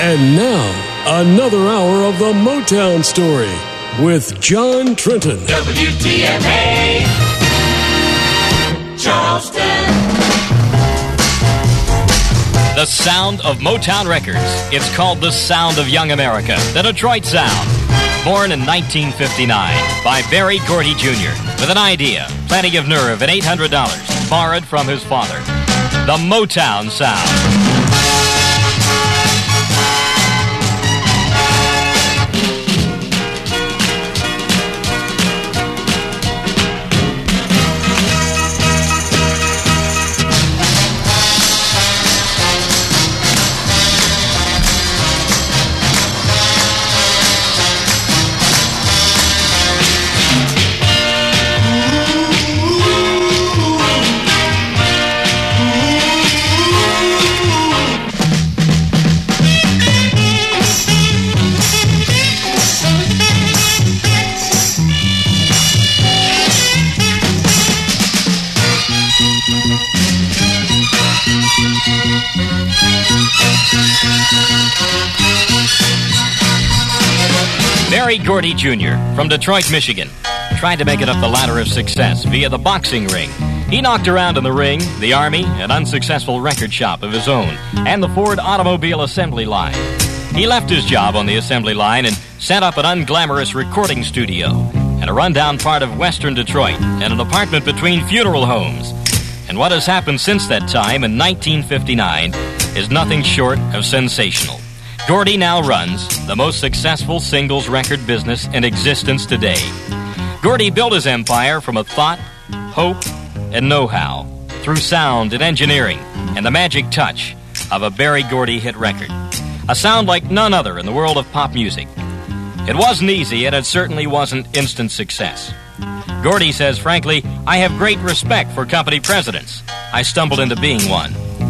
And now, another hour of the Motown Story with John Trenton. WTMA, Charleston. The sound of Motown Records. It's called the sound of young America, the Detroit sound. Born in 1959 by Berry Gordy Jr. with an idea, plenty of nerve, and $800 borrowed from his father. The Motown sound. Berry Gordy Jr. from Detroit, Michigan, tried to make it up the ladder of success via the boxing ring. He knocked around in the ring, the Army, an unsuccessful record shop of his own, and the Ford automobile assembly line. He left his job on the assembly line and set up an unglamorous recording studio in a rundown part of western Detroit and an apartment between funeral homes. And what has happened since that time in 1959 is nothing short of sensational. Gordy now runs the most successful singles record business in existence today. Gordy built his empire from a thought, hope, and know-how through sound and engineering and the magic touch of a Berry Gordy hit record. A sound like none other in the world of pop music. It wasn't easy, and it certainly wasn't instant success. Gordy says, frankly, I have great respect for company presidents. I stumbled into being one.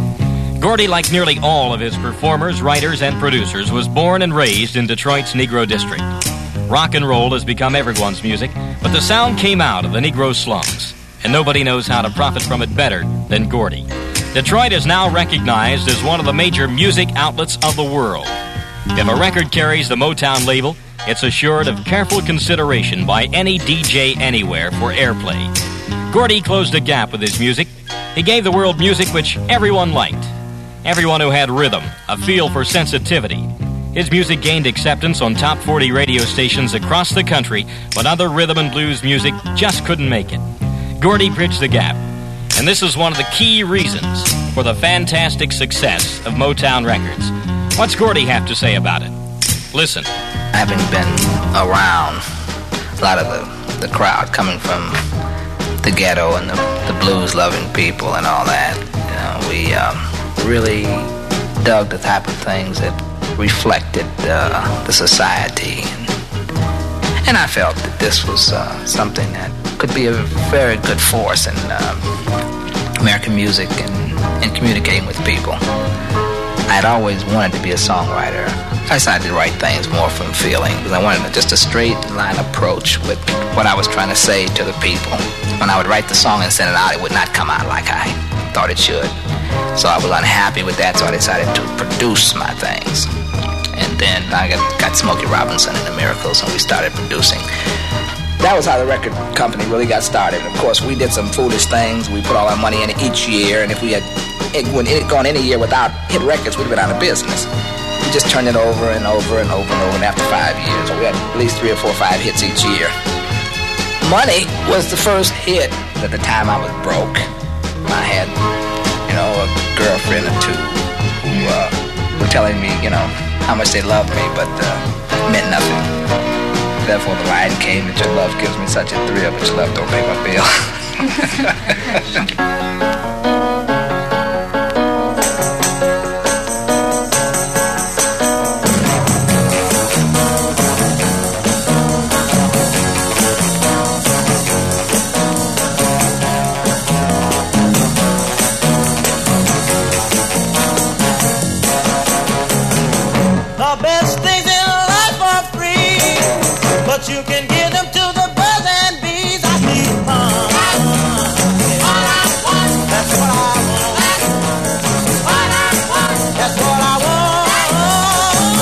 Gordy, like nearly all of his performers, writers, and producers, was born and raised in Detroit's Negro District. Rock and roll has become everyone's music, but the sound came out of the Negro slums, and nobody knows how to profit from it better than Gordy. Detroit is now recognized as one of the major music outlets of the world. If a record carries the Motown label, it's assured of careful consideration by any DJ anywhere for airplay. Gordy closed a gap with his music. He gave the world music which everyone liked. Everyone who had rhythm, a feel for sensitivity. His music gained acceptance on top 40 radio stations across the country when other rhythm and blues music just couldn't make it. Gordy bridged the gap, and this is one of the key reasons for the fantastic success of Motown Records. What's Gordy have to say about it? Listen. Having been around a lot of the crowd coming from the ghetto and the blues-loving people and all that, we really dug the type of things that reflected the society. And I felt that this was something that could be a very good force in American music and communicating with people. I'd always wanted to be a songwriter. I decided to write things more from feeling because I wanted just a straight line approach with what I was trying to say to the people. When I would write the song and send it out, it would not come out like I thought it should. So I was unhappy with that, so I decided to produce my things. And then I got Smokey Robinson and the Miracles, and we started producing. That was how the record company really got started. Of course, we did some foolish things. We put all our money in it each year, and if we had gone any year without hit records, we'd have been out of business. We just turned it over and over and over and over, and after 5 years, we had at least 3 or 4 or 5 hits each year. Money was the first hit. At the time, I was broke. I had, a girlfriend or two who were telling me, how much they loved me, but meant nothing. Therefore, the line came that your love gives me such a thrill, but your love don't pay my bill. The best things in life are free, but you can give them to the birds and bees. I need fun. That's what I want. That's what I want.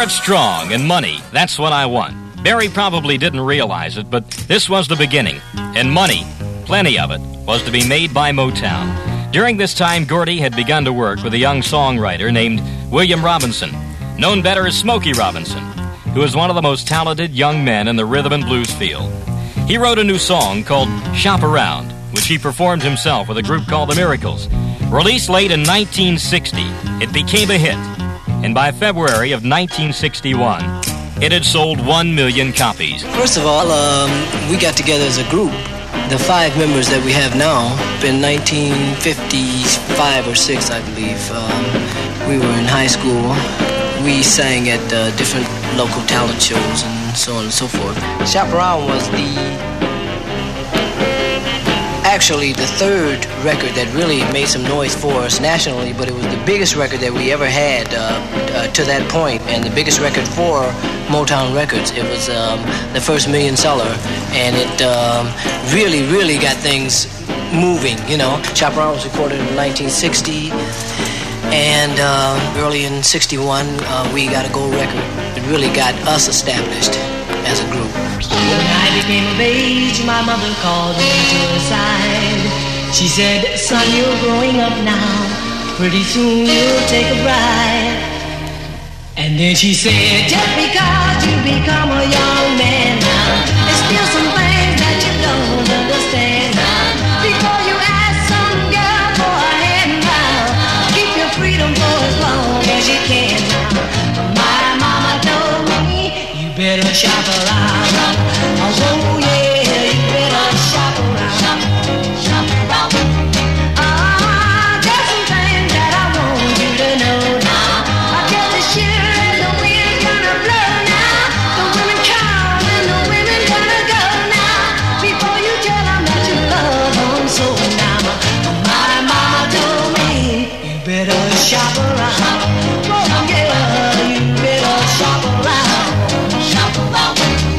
Start strong and money, that's what I want. Barry probably didn't realize it, but this was the beginning. And money, plenty of it, was to be made by Motown. During this time, Gordy had begun to work with a young songwriter named William Robinson, known better as Smokey Robinson, who was one of the most talented young men in the rhythm and blues field. He wrote a new song called Shop Around, which he performed himself with a group called The Miracles. Released late in 1960, it became a hit, and by February of 1961, it had sold 1 million copies. First of all, we got together as a group. The 5 members that we have now, in 1955 or 6, I believe, we were in high school. We sang at different local talent shows and so on and so forth. Shop Around was actually the third record that really made some noise for us nationally, but it was the biggest record that we ever had to that point, and the biggest record for Motown Records. It was the first million seller, and it really, really got things moving, you know. Shop Around was recorded in 1960, and early in 61, we got a gold record. It really got us established as a group. When I became of age, my mother called me to her side. She said, son, you're growing up now. Pretty soon you'll take a bride. And then she said, just because you become a young man now, there's still some things that you don't understand now. Before you ask some girl for a hand now, keep your freedom for as long as you can now. My mama told me, you better shop around. Oh yeah, you better shop around. Shop around. There's some things that I want you to know now. I guess the sheer and the wind's gonna blow now. The women come and the women gonna go now. Before you tell them that you love them so now. My mama told me, you better shop around. Oh yeah, you better shop around. Shop around.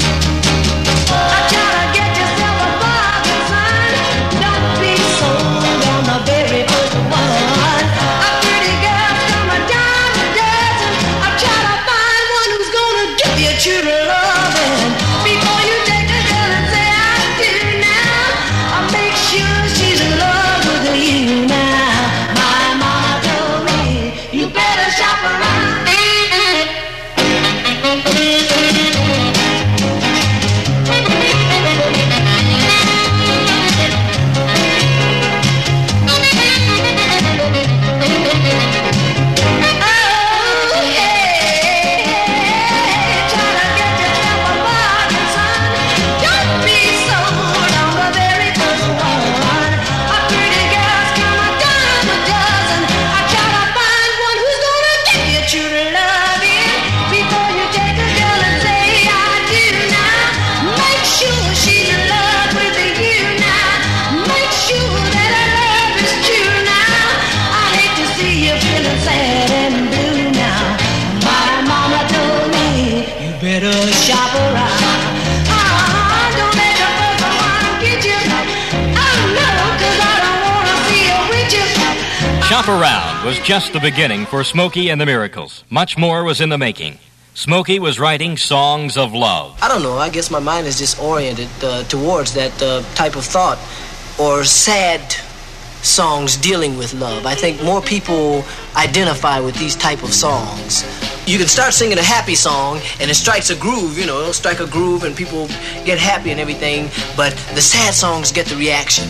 Shop Around was just the beginning for Smokey and the Miracles. Much more was in the making. Smokey was writing songs of love. I don't know, I guess my mind is just oriented towards that type of thought, or sad songs dealing with love. I think more people identify with these type of songs. You can start singing a happy song and it strikes a groove, you know, it'll strike a groove and people get happy and everything, but the sad songs get the reaction.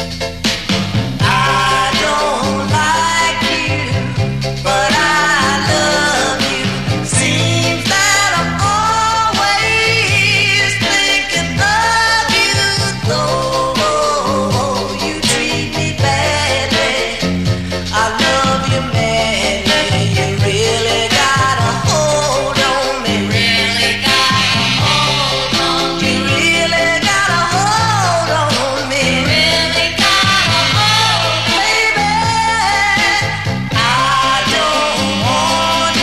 I don't like you, but I love you. Seems that I'm always thinking of you, though you treat me badly. I love you madly. You really got a hold on me. Really got a hold on me. You really got a hold on me. Really got a hold on me. Baby, I don't want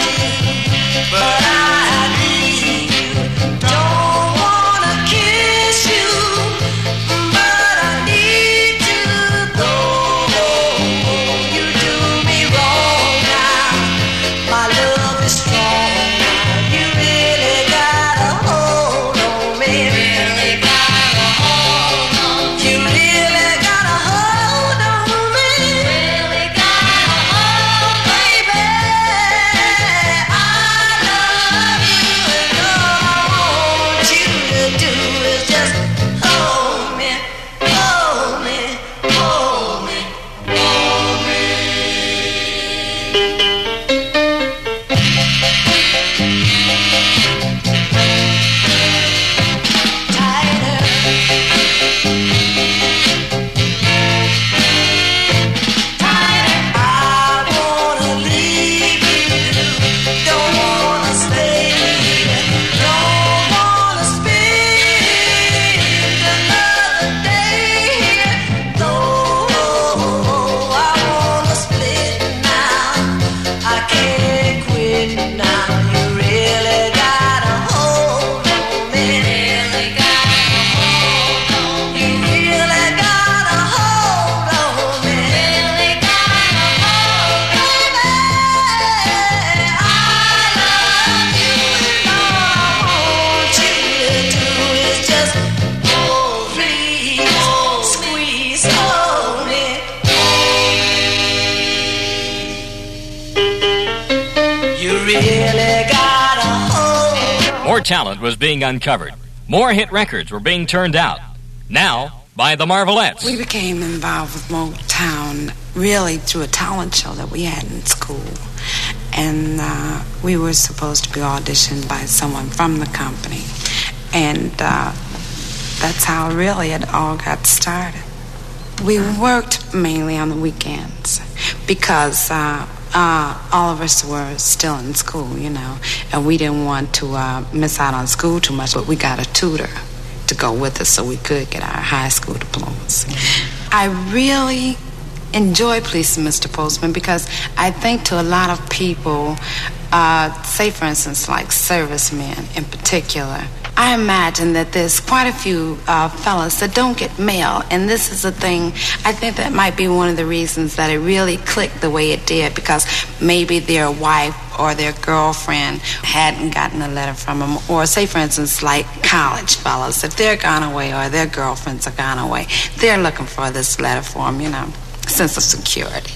More talent was being uncovered. More hit records were being turned out. Now, by the Marvelettes. We became involved with Motown really through a talent show that we had in school. And we were supposed to be auditioned by someone from the company. And that's how really it all got started. We worked mainly on the weekends because all of us were still in school, you know, and we didn't want to miss out on school too much, but we got a tutor to go with us so we could get our high school diplomas. I really enjoy Please Mr. Postman because I think to a lot of people, say for instance like servicemen in particular, I imagine that there's quite a few fellas that don't get mail, and this is a thing, I think that might be one of the reasons that it really clicked the way it did, because maybe their wife or their girlfriend hadn't gotten a letter from them, or say for instance like college fellas, if they're gone away or their girlfriends are gone away, they're looking for this letter for them, you know, sense of security.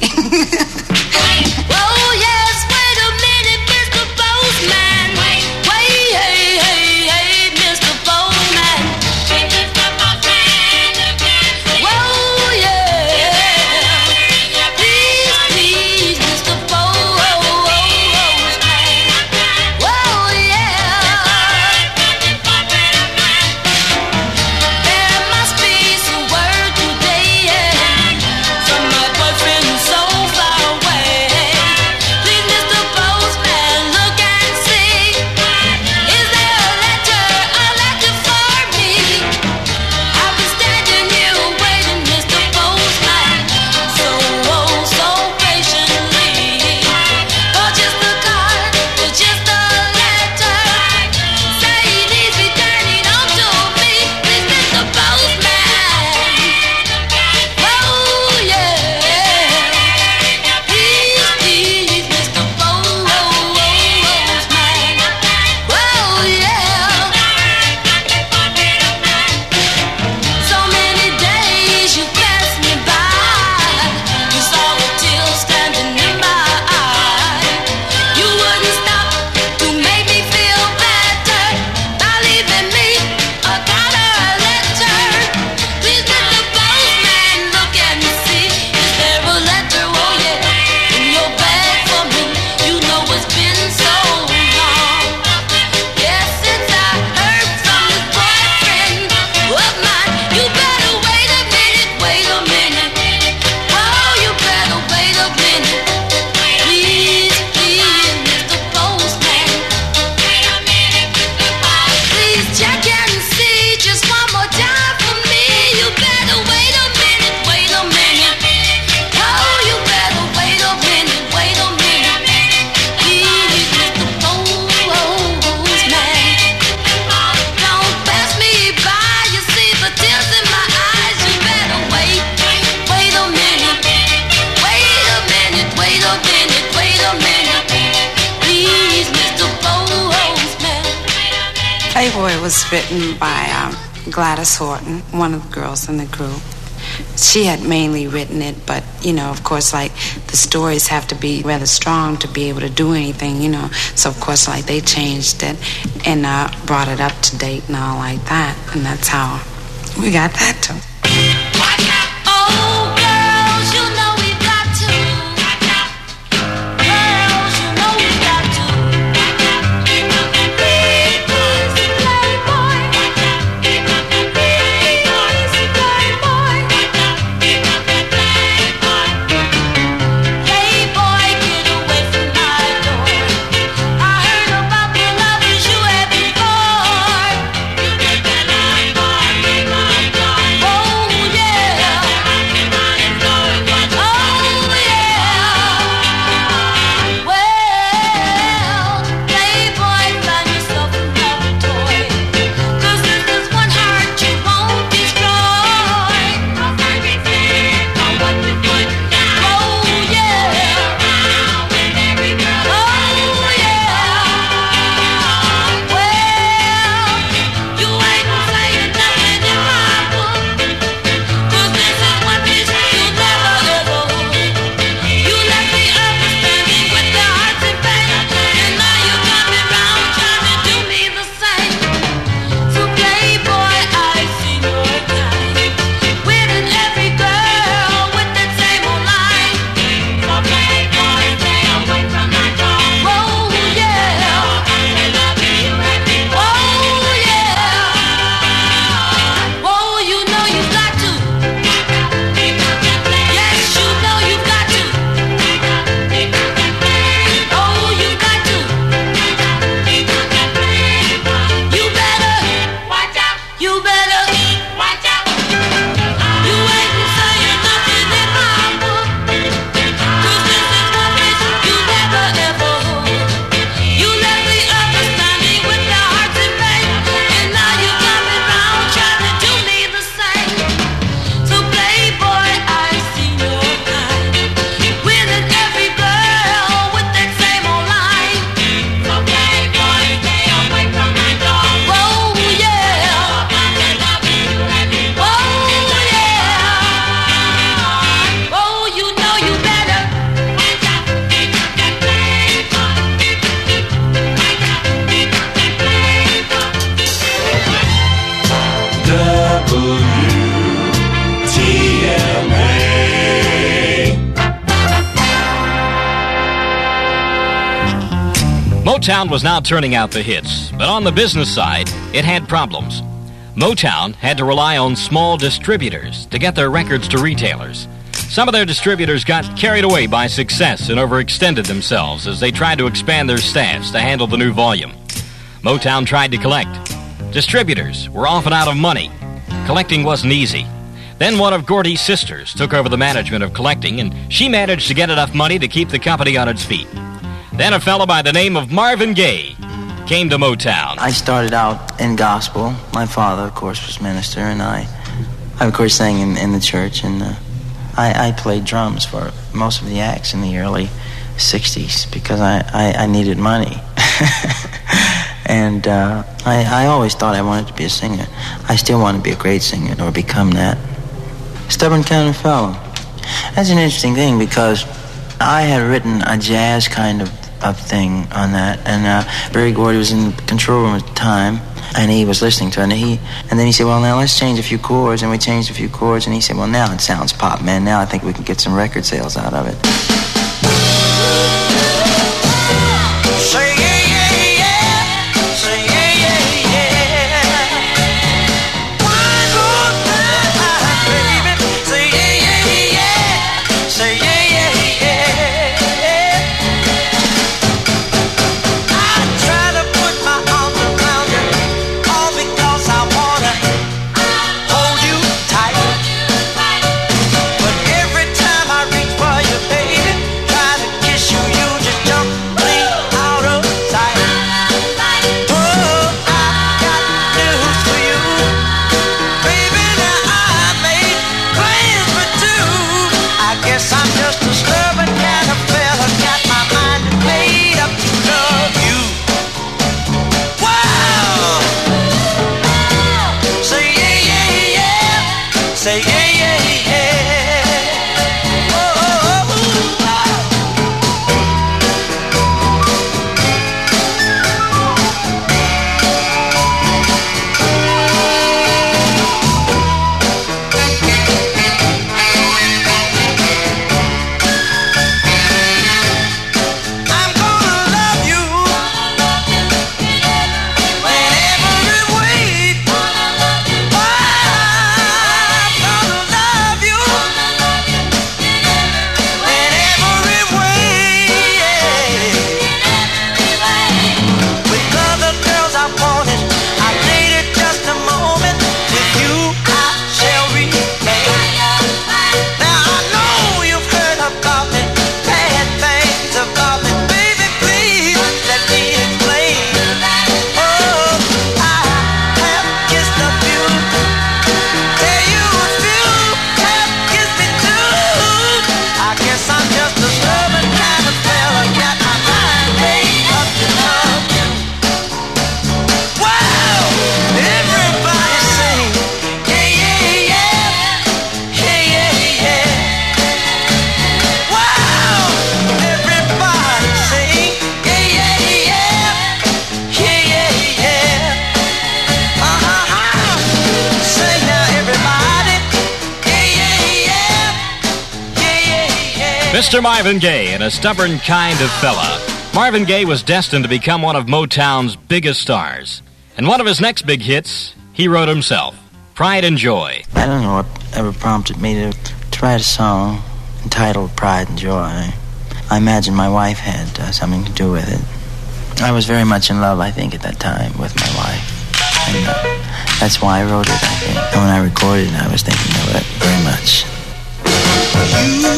Oh yes, wait a minute, Mr. Postman. Wait, hey, Mr. Postman. Whoa, yeah. Please, Mr. Postman. Whoa, yeah. There must be some word today, from my boyfriend so far away. Please, Mr. Postman, look and see. Is there a letter for me? I've been standing here waiting, Mr. Postman, so patiently. For just a card, for just a letter, say he needs returning home to me. Please, Mr. Postman. Oh yeah. Please, Mr. Postman. Well, yeah. So many days you passed me by. You saw a tear standing in my eye. You wouldn't stop to make me feel better by leaving me a card or a letter. Please, Mr. Postman, look and see. Is there a letter, oh yeah, in your bag for me? You know it's been so long. Yes, since I heard from this boyfriend of mine. You better wait a minute, wait a minute. Oh, you better wait a minute. Please, Mr. Postman. Please check and see just one more time for me. You better wait a minute, wait a minute. Oh, you better wait a minute, wait a minute. Please, Mr. Postman. Don't pass me by, you see the tears in my eyes. You better wait a minute. Wait a minute, wait a minute, wait a minute. Please, Mr. Postman. Playboy was written by Gladys Horton, one of the girls in the group. She had mainly written it, but, you know, of course, like, the stories have to be rather strong to be able to do anything, you know. So, of course, like, they changed it and brought it up to date and all like that. And that's how we got that too. Oh, girls, you know we've got to. Girls, you know we've got to. Please, Playboy. Please, Playboy. Playboy, get away from my door. I heard about the lovers you had before. Oh, Motown was now turning out the hits, but on the business side, it had problems. Motown had to rely on small distributors to get their records to retailers. Some of their distributors got carried away by success and overextended themselves as they tried to expand their staffs to handle the new volume. Motown tried to collect. Distributors were often out of money. Collecting wasn't easy. Then one of Gordy's sisters took over the management of collecting, and she managed to get enough money to keep the company on its feet. Then a fellow by the name of Marvin Gaye came to Motown. I started out in gospel. My father, of course, was minister, and I of course, sang in the church, and I played drums for most of the acts in the early 60s because I needed money. And I always thought I wanted to be a singer. I still want to be a great singer or become that. Stubborn kind of fellow. That's an interesting thing because I had written a jazz kind of thing on that, and Berry Gordy was in the control room at the time, and he was listening to it, and then he said, well, now let's change a few chords, and we changed a few chords, and he said, well, now it sounds pop, man. Now I think we can get some record sales out of it. Mr. Marvin Gaye and a stubborn kind of fella. Marvin Gaye was destined to become one of Motown's biggest stars. And one of his next big hits, he wrote himself, Pride and Joy. I don't know what ever prompted me to write a song entitled Pride and Joy. I imagine my wife had something to do with it. I was very much in love, I think, at that time with my wife. And that's why I wrote it, I think. And when I recorded it, I was thinking of it very much. You are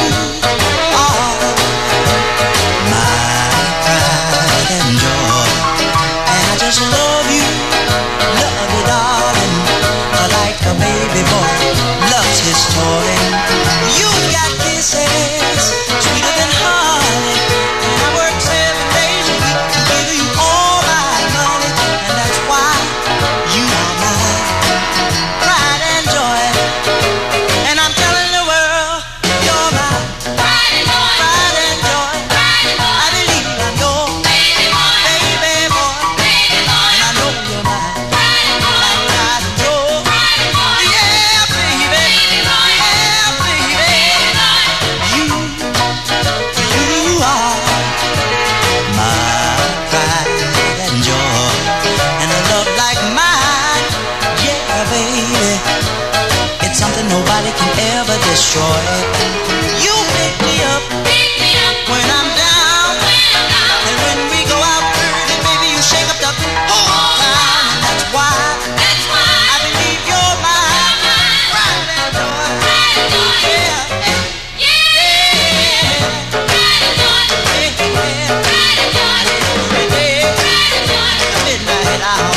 my pride and joy, and I just love you, darling, like a baby boy loves his toy. You got kisses sweeter than honey, and I work 7 days a week to give you all my money, and that's why you are my pride and joy. And I'm telling the world, you're my pride and joy, pride and joy. I believe I know, baby boy, and I know you're mine, pride and joy. Yeah, baby, yeah, baby, you destroyed. You pick me up when I'm down, and when we go out dirty, baby, you shake up the whole town, and that's why I believe you're my pride and joy. Midnight hour.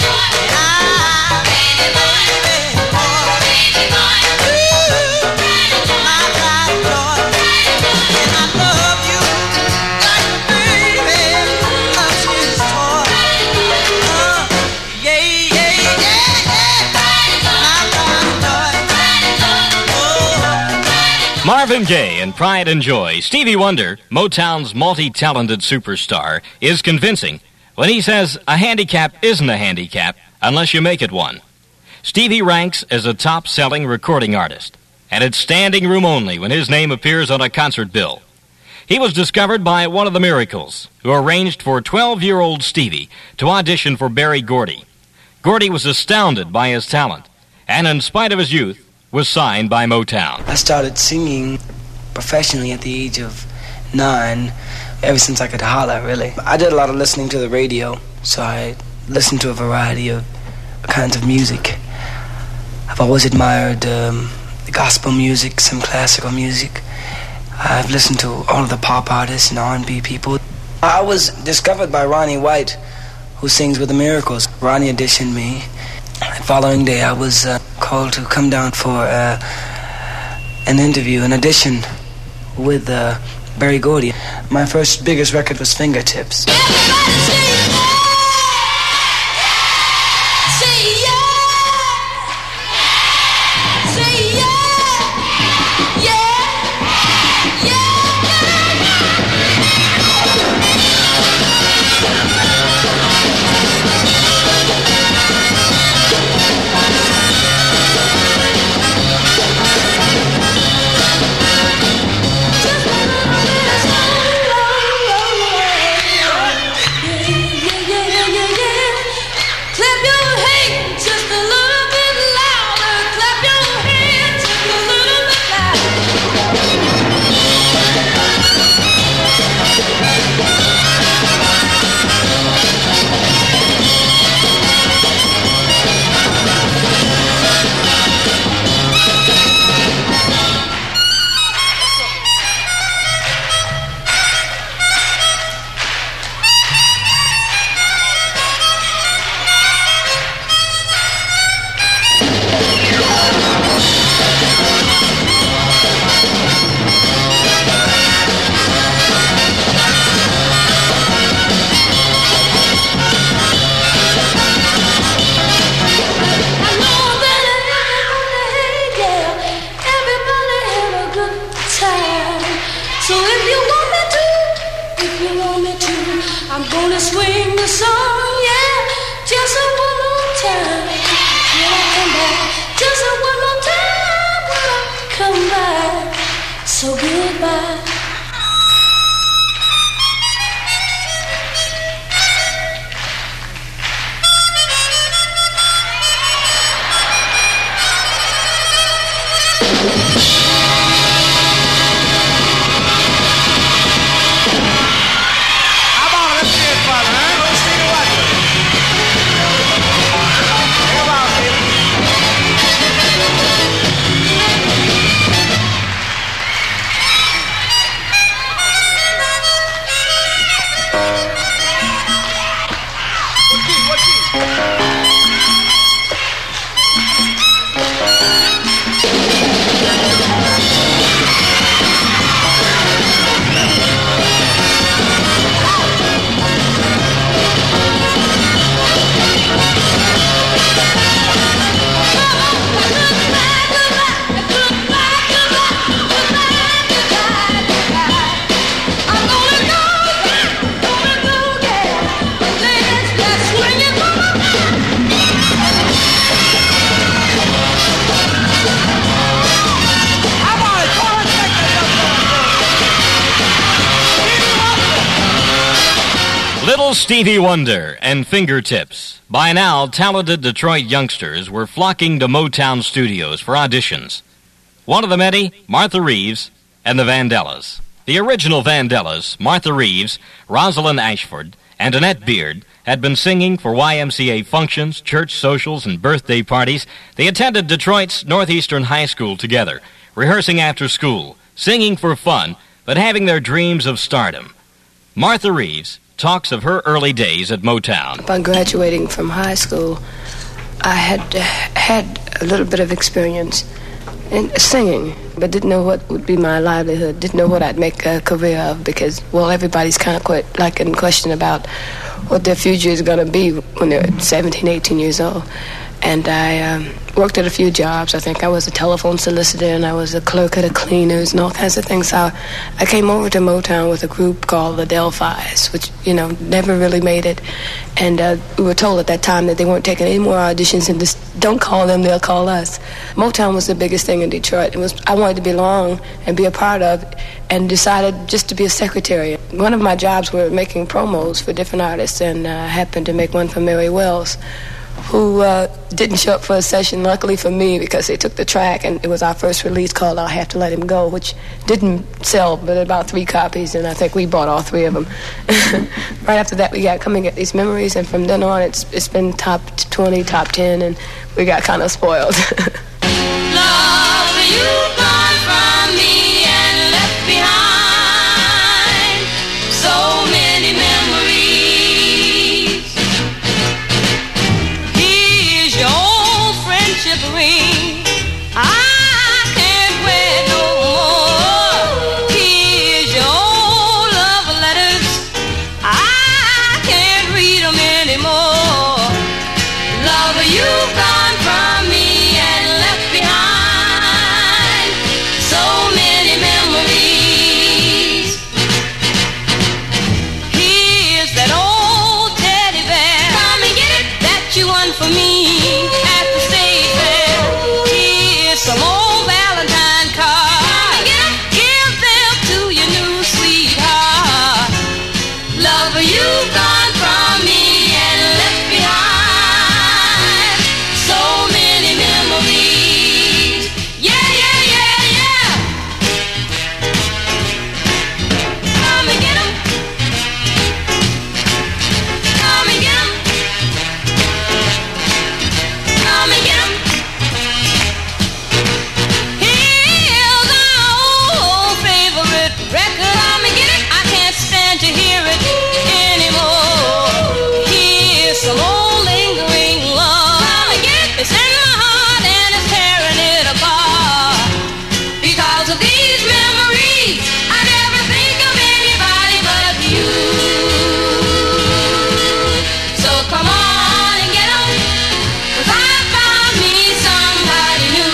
Marvin Gaye in Pride and Joy, Stevie Wonder, Motown's multi-talented superstar, is convincing when he says a handicap isn't a handicap unless you make it one. Stevie ranks as a top-selling recording artist, and it's standing room only when his name appears on a concert bill. He was discovered by one of the Miracles, who arranged for 12-year-old Stevie to audition for Berry Gordy. Gordy was astounded by his talent, and in spite of his youth, was signed by Motown. I started singing professionally at the age of 9, ever since I could holler, really. I did a lot of listening to the radio, so I listened to a variety of kinds of music. I've always admired the gospel music, some classical music. I've listened to all of the pop artists and R&B people. I was discovered by Ronnie White, who sings with the Miracles. Ronnie auditioned me. The following day, I was called to come down for an interview, an audition with Berry Gordy. My first biggest record was Fingertips. Stevie Wonder and Fingertips. By now, talented Detroit youngsters were flocking to Motown studios for auditions. One of the many, Martha Reeves and the Vandellas. The original Vandellas, Martha Reeves, Rosalind Ashford, and Annette Beard, had been singing for YMCA functions, church socials, and birthday parties. They attended Detroit's Northeastern High School together, rehearsing after school, singing for fun, but having their dreams of stardom. Martha Reeves talks of her early days at Motown. Upon graduating from high school, I had a little bit of experience in singing, but didn't know what would be my livelihood, didn't know what I'd make a career of, because, well, everybody's kind of quite like in question about what their future is going to be when they're 17, 18 years old. And I worked at a few jobs. I think I was a telephone solicitor, and I was a clerk at a cleaners and all kinds of things. So I came over to Motown with a group called the Delphis, which, never really made it. And we were told at that time that they weren't taking any more auditions, and just don't call them, they'll call us. Motown was the biggest thing in Detroit. I wanted to belong and be a part of, and decided just to be a secretary. One of my jobs were making promos for different artists, and I happened to make one for Mary Wells, who didn't show up for a session, luckily for me, because they took the track, and it was our first release called I'll Have to Let Him Go, which didn't sell but about 3 copies, and I think we bought all 3 of them. Right after that, we got Come and Get These Memories, and from then on, it's been top 20, top 10, and we got kind of spoiled. Love, you've gone from me and left behind so many memories. Here's your old friendship ring. I can't wear no more. Here's your old love letters. I can't read them anymore. Love, you've gone from me and left behind so many memories. Here's that old teddy bear. Come and get it. That you won for me at the state fair. Here's some old Valentine cards. Come and get it. Give them to your new sweetheart. Love, you've gone from me and left behind so many memories. Yeah, yeah, yeah, yeah. Come and get 'em. Come and get 'em. Come and get 'em. Here's our old favorite record. Come and get it. I can't stand to hear it anymore. Here's some old lingering love. Come and get it. It's in my heart and it's tearing it apart. Because of these memories, I never think of anybody but you. So come on and get 'em, 'cause I found me somebody new.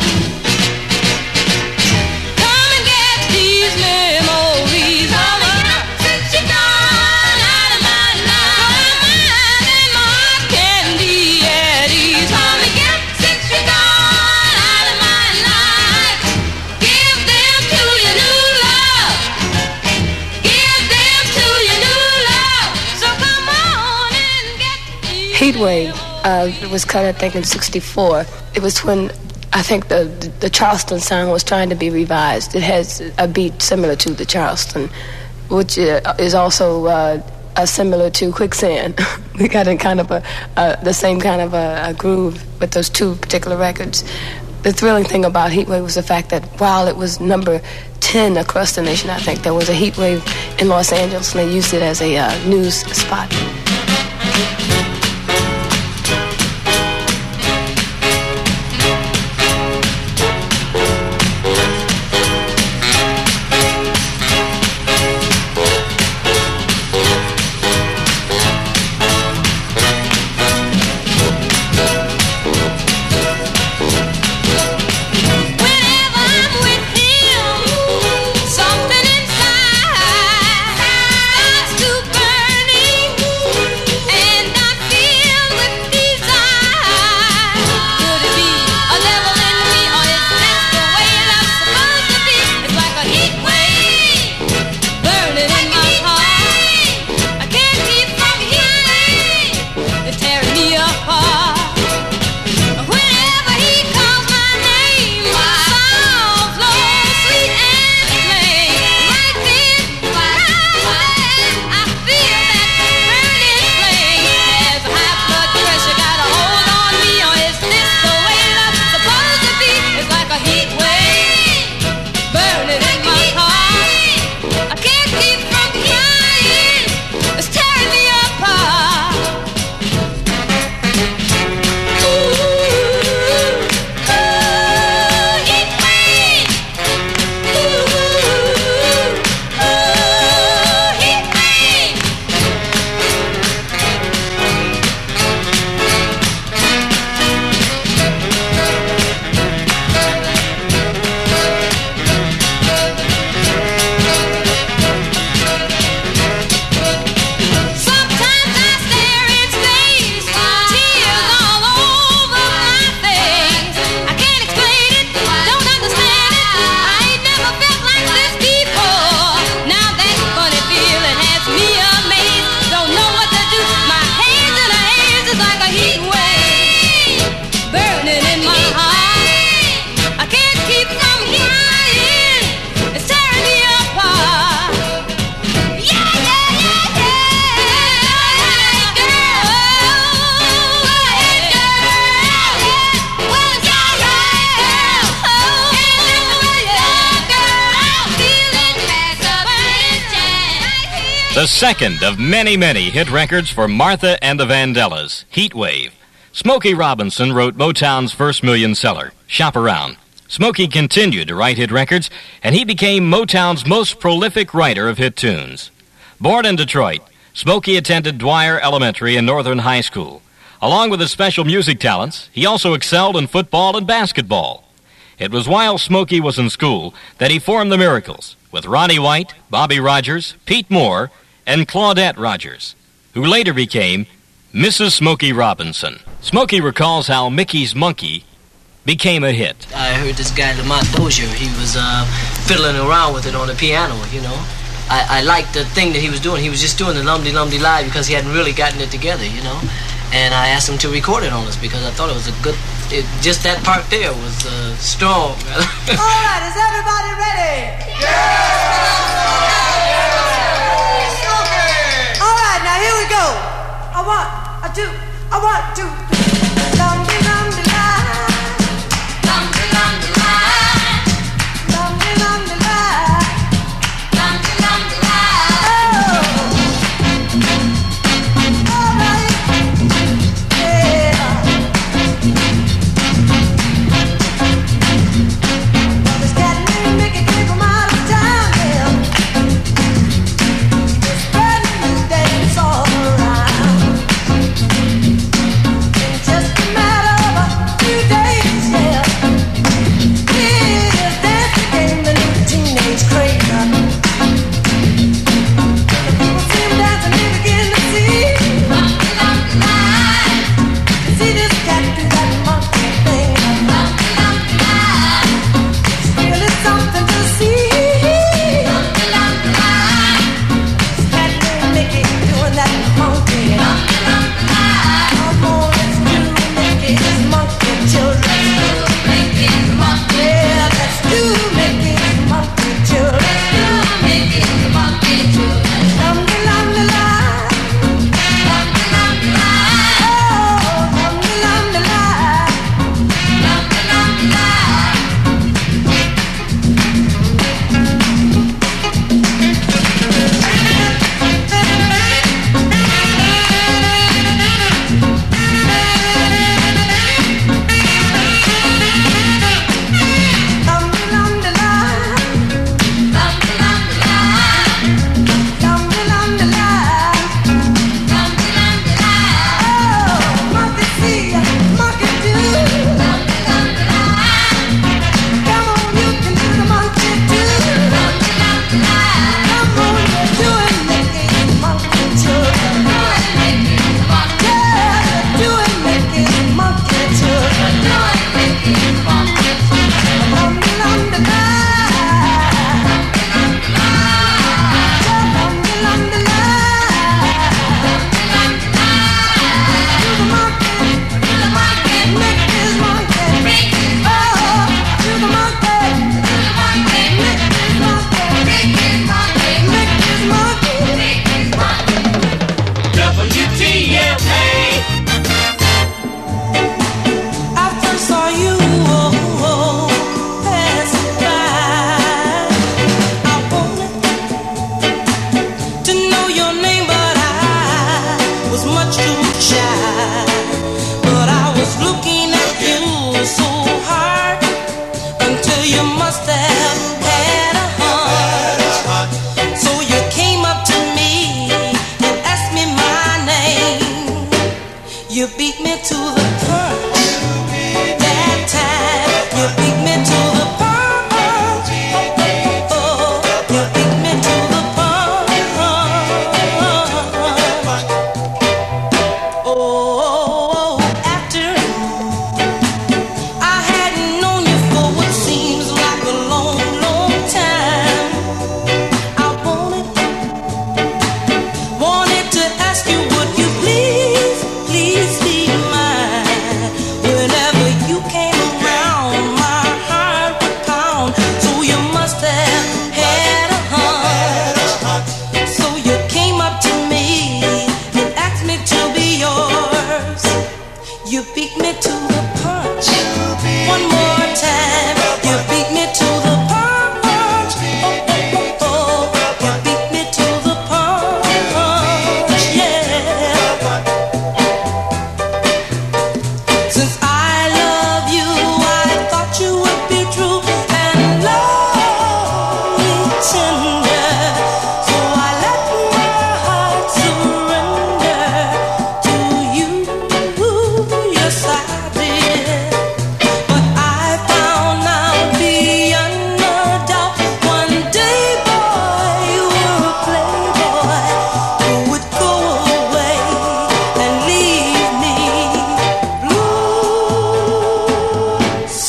Come and get these memories. Come and get 'em, since you're gone out of my life. Mine and my candy at ease. Come and get 'em, since you're gone out of my life. Give them to your new love. Give them to your new love. So come on and get these. Heatwave it was cut, I think, in 64. It was when I think the Charleston sound was trying to be revised. It has a beat similar to the Charleston, which is also similar to Quicksand. We got in kind of the same kind of a groove with those 2 particular records. The thrilling thing about Heatwave was the fact that while it was number 10 across the nation, I think there was a heatwave in Los Angeles, and they used it as a news spot. Whenever I'm with him, something inside starts to burning. The second of many, many hit records for Martha and the Vandellas, Heat Wave. Smokey Robinson wrote Motown's first million seller, Shop Around. Smokey continued to write hit records, and he became Motown's most prolific writer of hit tunes. Born in Detroit, Smokey attended Dwyer Elementary and Northern High School. Along with his special music talents, he also excelled in football and basketball. It was while Smokey was in school that he formed the Miracles with Ronnie White, Bobby Rogers, Pete Moore, and Claudette Rogers, who later became Mrs. Smokey Robinson. Smokey recalls how Mickey's Monkey became a hit. I heard this guy, Lamont Dozier, he was fiddling around with it on the piano, you know. I liked the thing that he was doing. He was just doing the Lumdy Lie because he hadn't really gotten it together, you know. And I asked him to record it on us because I thought it was a good, just that part there was strong. All right, is everybody ready? Yeah! All right, now here we go. I want to. Lumdy lie. Lumdy lie. Lumdy lie. Lumdy lie. Oh. All right. Yeah. Well, this cat named Mickey came from out of town, yeah. Spreading his days all around.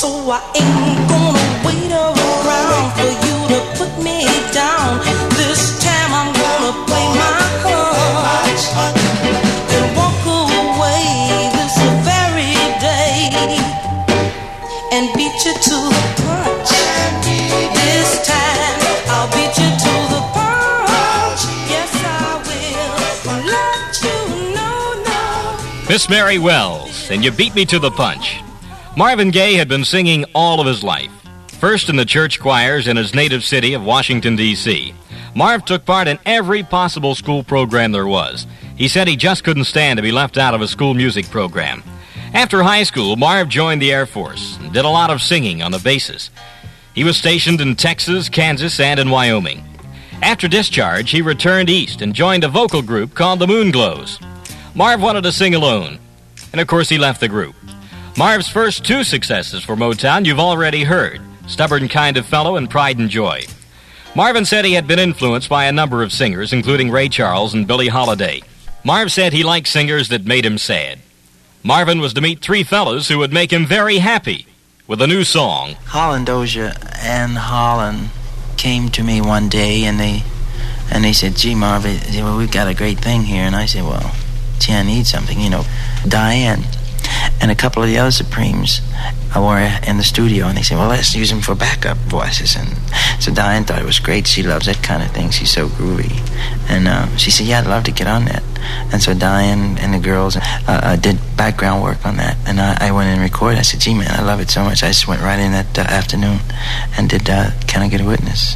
So I ain't gonna wait around for you to put me down. This time I'm gonna play my cards and walk away this very day and beat you to the punch. This time I'll beat you to the punch. Yes, I will let you know. Miss Mary Wells, and You Beat Me to the Punch. Marvin Gaye had been singing all of his life. First in the church choirs in his native city of Washington, D.C. Marv took part in every possible school program there was. He said he just couldn't stand to be left out of a school music program. After high school, Marv joined the Air Force and did a lot of singing on the bases. He was stationed in Texas, Kansas, and in Wyoming. After discharge, he returned east and joined a vocal group called the Moonglows. Marv wanted to sing alone, and of course he left the group. Marv's first two successes for Motown you've already heard, Stubborn Kind of Fellow and Pride and Joy. Marvin said he had been influenced by a number of singers, including Ray Charles and Billie Holiday. Marv said he liked singers that made him sad. Marvin was to meet three fellows who would make him very happy with a new song. Holland Dozier and Holland came to me one day and they said, "Gee, Marv, well, we've got a great thing here." And I said, "Well, gee, I need something, Diane and a couple of the other Supremes were in the studio, and they said, "Well, let's use them for backup voices." And so Diane thought it was great. She loves that kind of thing. She's so groovy. And she said, "Yeah, I'd love to get on that." And so Diane and the girls did background work on that. And I went in and recorded. I said, "Gee, man, I love it so much." I just went right in that afternoon and did Can I Get a Witness?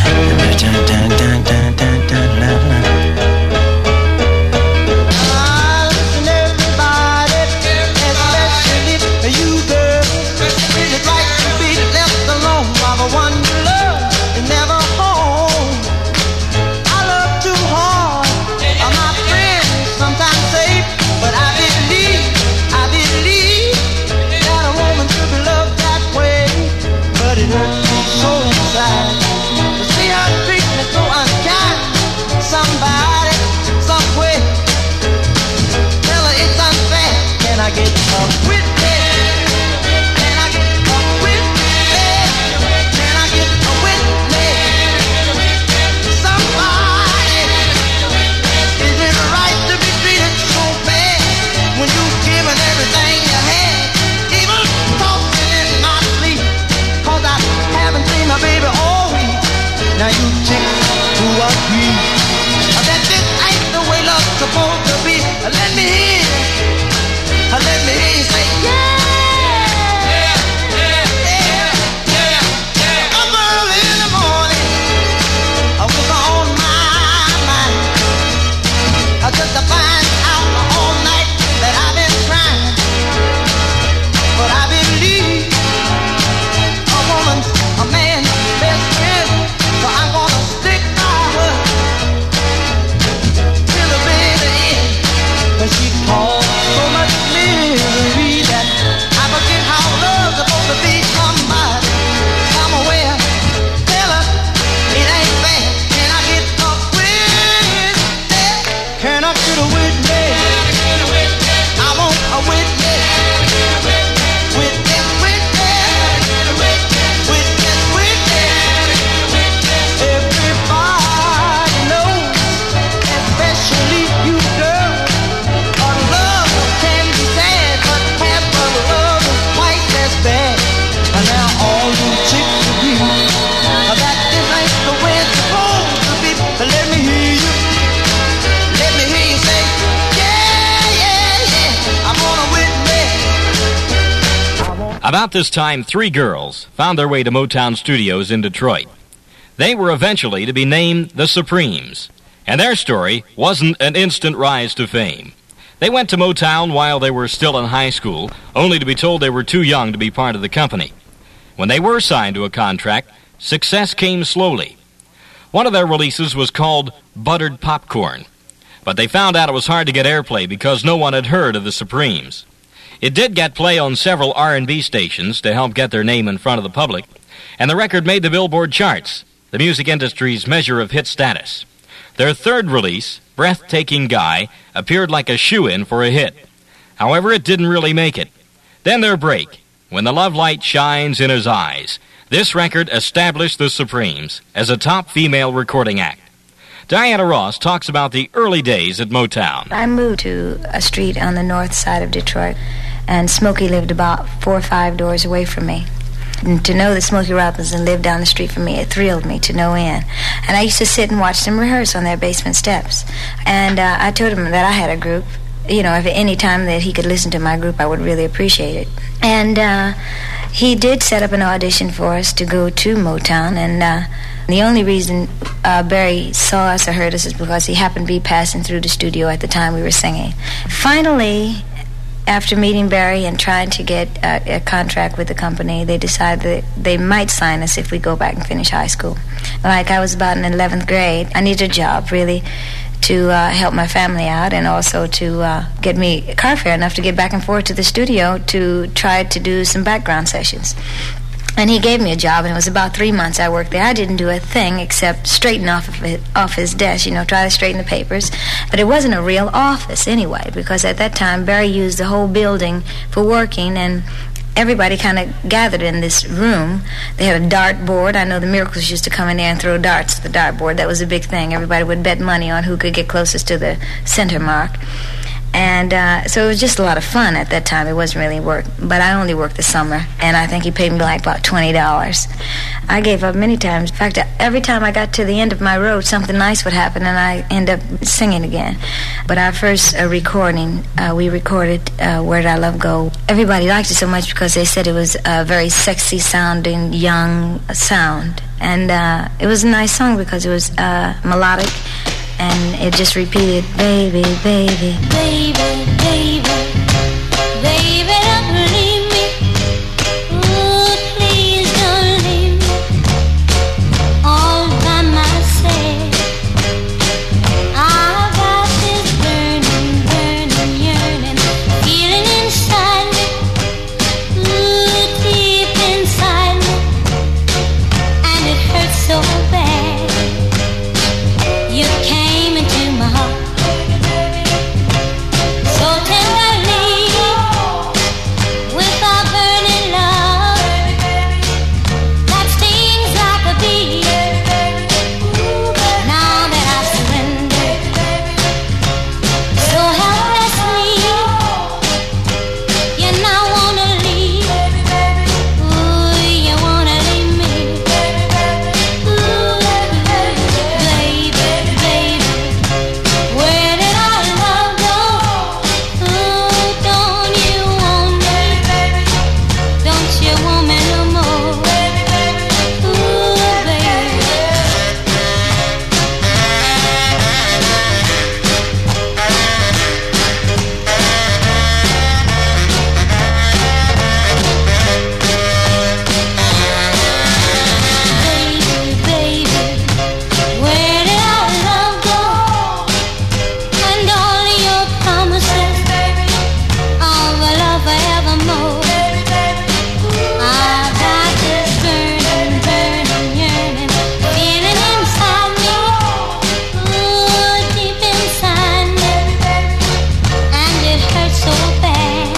About this time, three girls found their way to Motown Studios in Detroit. They were eventually to be named the Supremes, and their story wasn't an instant rise to fame. They went to Motown while they were still in high school, only to be told they were too young to be part of the company. When they were signed to a contract, success came slowly. One of their releases was called Buttered Popcorn, but they found out it was hard to get airplay because no one had heard of the Supremes. It did get play on several R&B stations to help get their name in front of the public, and the record made the Billboard charts, the music industry's measure of hit status. Their third release, Breathtaking Guy, appeared like a shoo-in for a hit. However, it didn't really make it. Then their break, When the Love Light Shines in His Eyes. This record established the Supremes as a top female recording act. Diana Ross talks about the early days at Motown. I moved to a street on the north side of Detroit, and Smokey lived about 4 or 5 doors away from me. And to know that Smokey Robinson lived down the street from me, it thrilled me to no end. And I used to sit and watch them rehearse on their basement steps. And I told him that I had a group. You know, if at any time that he could listen to my group, I would really appreciate it. And he did set up an audition for us to go to Motown, and the only reason Barry saw us or heard us is because he happened to be passing through the studio at the time we were singing. Finally, after meeting Barry and trying to get a contract with the company, they decided that they might sign us if we go back and finish high school. Like, I was about in 11th grade. I needed a job, really, to help my family out, and also to get me car fare enough to get back and forth to the studio to try to do some background sessions. And he gave me a job, and it was about 3 months I worked there. I didn't do a thing except straighten off his desk, you know, try to straighten the papers. But it wasn't a real office anyway, because at that time Barry used the whole building for working, and everybody kind of gathered in this room. They had a dart board. I know the Miracles used to come in there and throw darts at the dart board. That was a big thing. Everybody would bet money on who could get closest to the center mark. And so it was just a lot of fun at that time. It wasn't really work. But I only worked the summer, and I think he paid me like about $20. I gave up many times. In fact, every time I got to the end of my road, something nice would happen, and I end up singing again. But our first recording, we recorded Where Did Our Love Go? Everybody liked it so much because they said it was a very sexy-sounding, young sound. And it was a nice song because it was melodic, and it just repeated, baby, baby, baby, baby, baby, don't leave me. Ooh, please don't leave me all by myself. I've got this burning, burning, yearning feeling inside me, ooh, deep inside me, and it hurts so bad. You came into my heart so tenderly with our burning love that stings like a bee. Now that I surrender so helplessly, you now wanna leave. Ooh, you wanna leave me. Ooh, baby, baby, where did our love go? Ooh, don't you want me? Don't you want me no more? Ooh, baby. Baby, baby, where did our love go? And all your promises of a love forevermore. I've got this burning, burning, yearning feeling inside me, ooh, deep inside me, and it hurts so bad.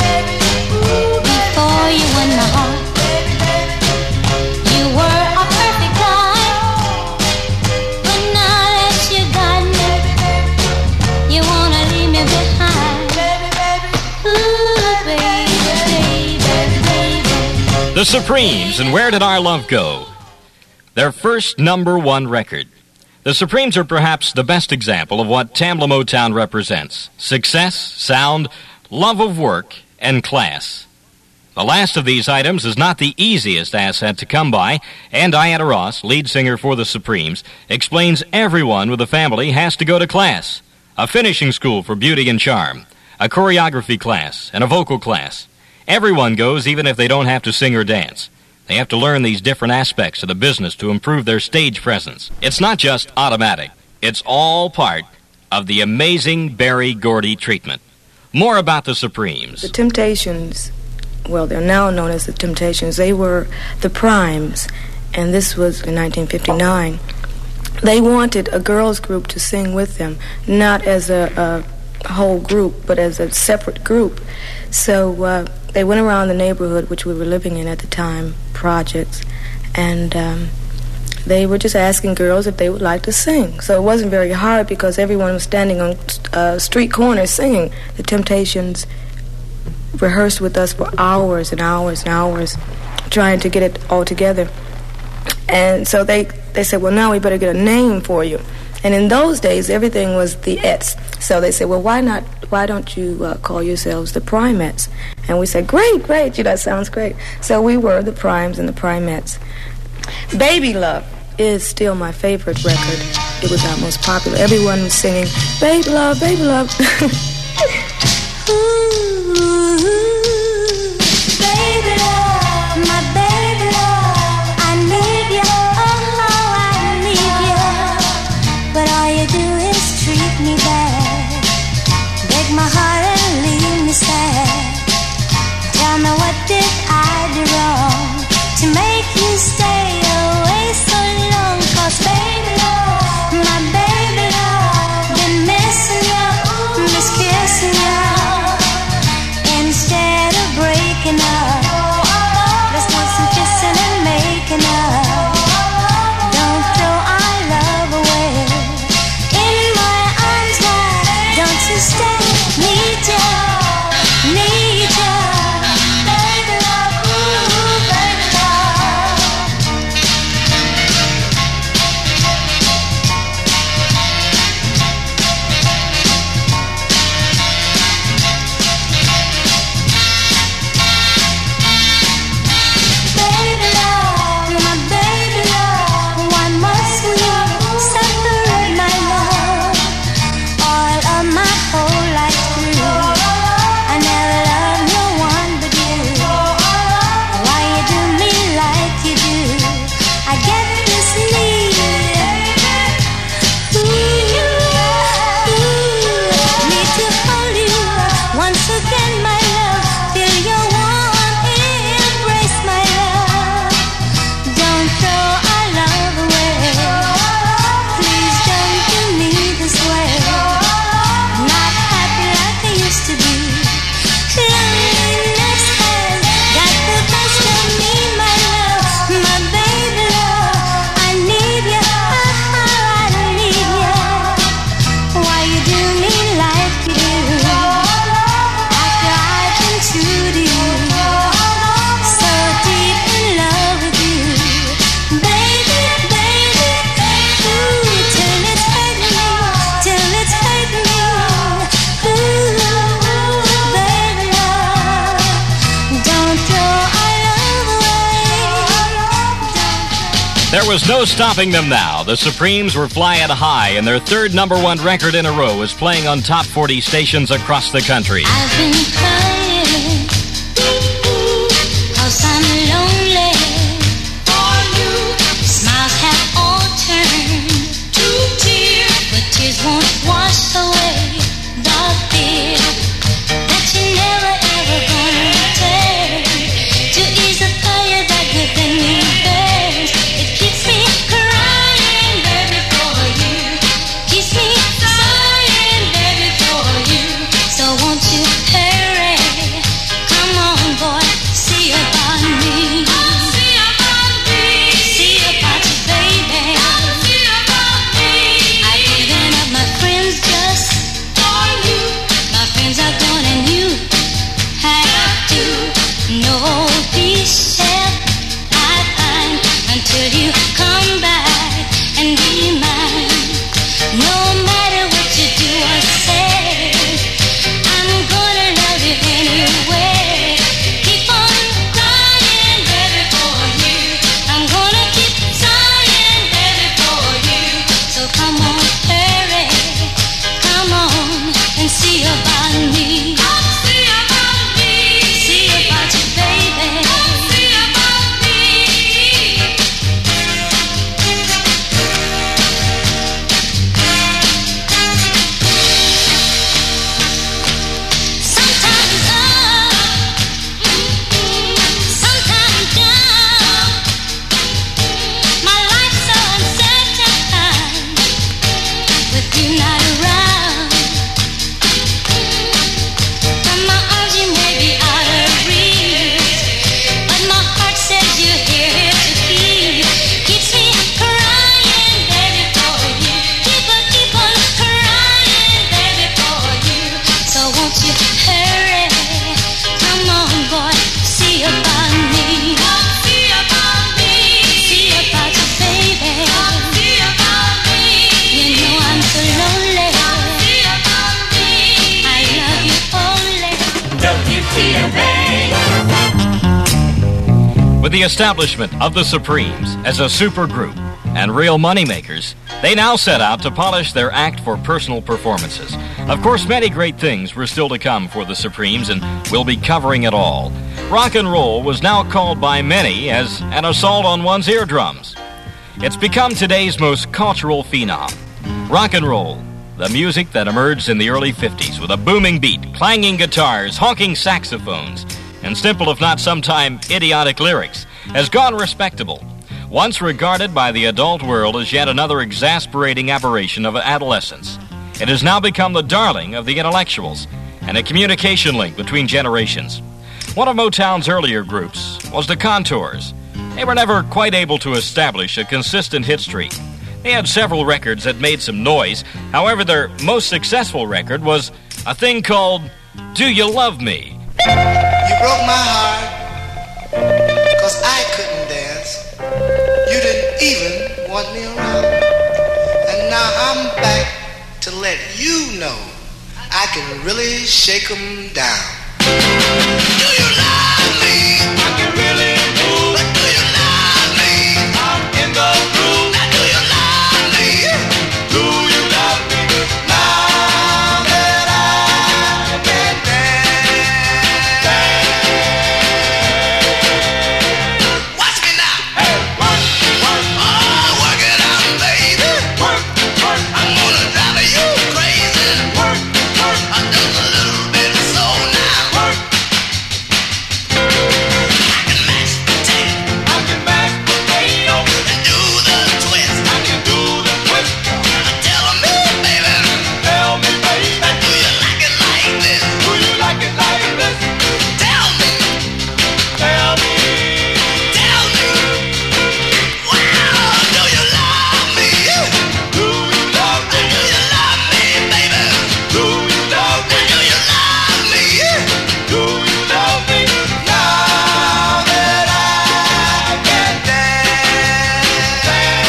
Before you won my heart, you were a perfect guy, but now that you got me, you wanna leave me behind. Ooh, baby, baby, baby. The Supremes and Where Did Our Love Go? Their first #1 record. The Supremes are perhaps the best example of what Tamla Motown represents: success, sound, love of work, and class. The last of these items is not the easiest asset to come by, and Diana Ross, lead singer for the Supremes, explains everyone with a family has to go to class. A finishing school for beauty and charm, a choreography class, and a vocal class. Everyone goes even if they don't have to sing or dance. They have to learn these different aspects of the business to improve their stage presence. It's not just automatic. It's all part of the amazing Berry Gordy treatment. More about the Supremes. The Temptations, well, they're now known as the Temptations. They were the Primes, and this was in 1959. They wanted a girls group to sing with them, not as a whole group, but as a separate group. So they went around the neighborhood, which we were living in at the time, projects, and they were just asking girls if they would like to sing. So it wasn't very hard because everyone was standing on street corners singing. The Temptations rehearsed with us for hours and hours and hours, trying to get it all together. And so they said, well, now we better get a name for you. And in those days, everything was the Ets. So they said, well, why don't you call yourselves the Primettes? And we said, great, that sounds great. So we were the Primes and the Primettes. Baby Love is still my favorite record. It was our most popular. Everyone was singing, Baby Love, Baby Love. Baby love, my baby love, I need you, oh I need you. But all you do is treat me bad, break my heart and leave me sad. Tell me what did I do wrong to make you stay away so long? 'Cause baby love, my baby love, been missing you, miss kissing you. Instead of breaking up, let's do some kissing and making up. Don't throw our love away. In my arms now, don't you stay. Need you, need you. Baby love, ooh, baby love. Baby love, my baby love, why must we separate, my love? All of my whole life through, I never loved no one but you. Why you do me like you do? I get this need. Need to hold you once again, my love. Feel your warm embrace, my love. Don't throw our love away. Please don't do me this way. Not happy like I used to be. Loneliness has got the best of me, my love. My baby love, I need you, I need you. Why you do me like you do? After I've been true to you, so deep in love with you, baby, baby, ooh, till it's hurt me, till it's hurt me, ooh, baby love, don't throw our love away. There was no stopping them now. The Supremes were flying high, and their third #1 record in a row was playing on top 40 stations across the country. I've been crying, 'cause I'm lonely. For you, smiles have all turned to tears, but tears won't wash away the fear that you're never ever gonna return to ease the fire that within me burns. It keeps me crying, baby, for you. Keeps me sighing, baby, for you. So won't you hurry? With the establishment of the Supremes as a supergroup and real moneymakers, they now set out to polish their act for personal performances. Of course, many great things were still to come for the Supremes, and we'll be covering it all. Rock and roll was now called by many as an assault on one's eardrums. It's become today's most cultural phenom. Rock and roll, the music that emerged in the early 50s with a booming beat, clanging guitars, honking saxophones, and simple if not sometime idiotic lyrics, has gone respectable. Once regarded by the adult world as yet another exasperating aberration of adolescence, it has now become the darling of the intellectuals and a communication link between generations. One of Motown's earlier groups was the Contours. They were never quite able to establish a consistent hit streak. They had several records that made some noise. However, their most successful record was a thing called Do You Love Me? You broke my heart, 'cause I couldn't dance. You didn't even want me around. And now I'm back to let you know I can really shake 'em down. Do you love me? I can really move. But do you love me? I'm in the groove. Now do you love me? Do you love me? Now that I can dance. Watch me now. Hey, work, work. Oh, work it out, baby. Work, work. I'm gonna drive you crazy. Work, work. Just a little bit of soul now. Work. I can mash potato. I can mash potato. And do the twist. I can do the twist. Tell me, baby. Tell me, baby. Do you like it like this? Do you like it like this? Tell me. Tell me. Tell me. Wow, do you love me? Do you love me? Do you love me, baby? Do you love me? Do you love me? Do you love me? Now that I can dance.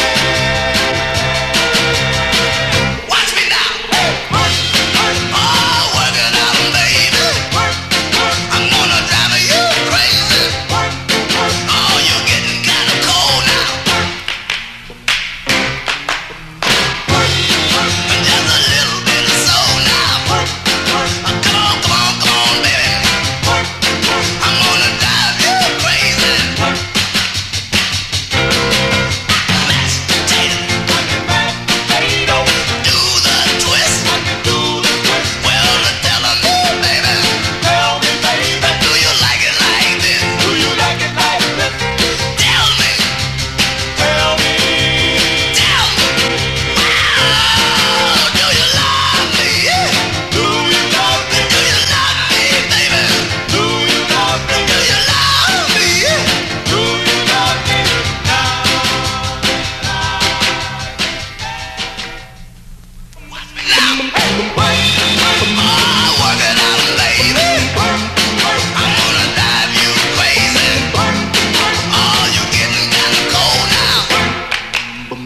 Watch me now. Hey, work, work. Oh, work it out, baby. Work, work. I'm gonna drive you crazy. Work, work. Oh, you're getting kind of cold now. Work, work. Just a little bit of soul now. Work, work. Come on, come on, come on, baby. Work, work. I'm gonna drive you crazy. Work. Mash potato. I can mash potato. Do the twist. I can do the twist. Well, tell me, baby. Tell me, baby. Do you like it like this? Do you like it like this? Tell me. Tell me. Tell me. Wow, do you love me? Do you love me? Do you love me, baby? Do you love me? Do you love me? Do you love me now? Watch me now. Work, work. Oh, work it out, baby. Work, work. I'm gonna drive you crazy. Work, work. Oh, you're getting kind of cold now. Work,